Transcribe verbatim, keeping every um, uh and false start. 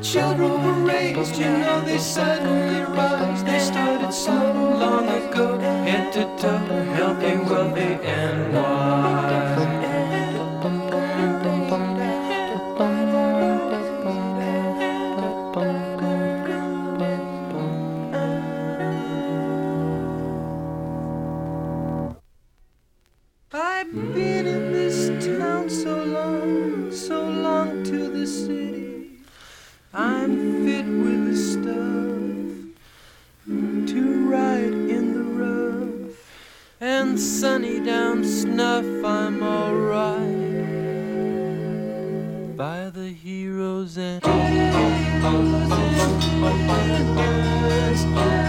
children were raised, you know they suddenly rise. They started so long ago, head to toe, healthy, wealthy, and wise. I've been in this town so long, so long to the city. I'm fit with the stuff to ride in the rough, and sunny down snuff. I'm alright by the heroes and heroes and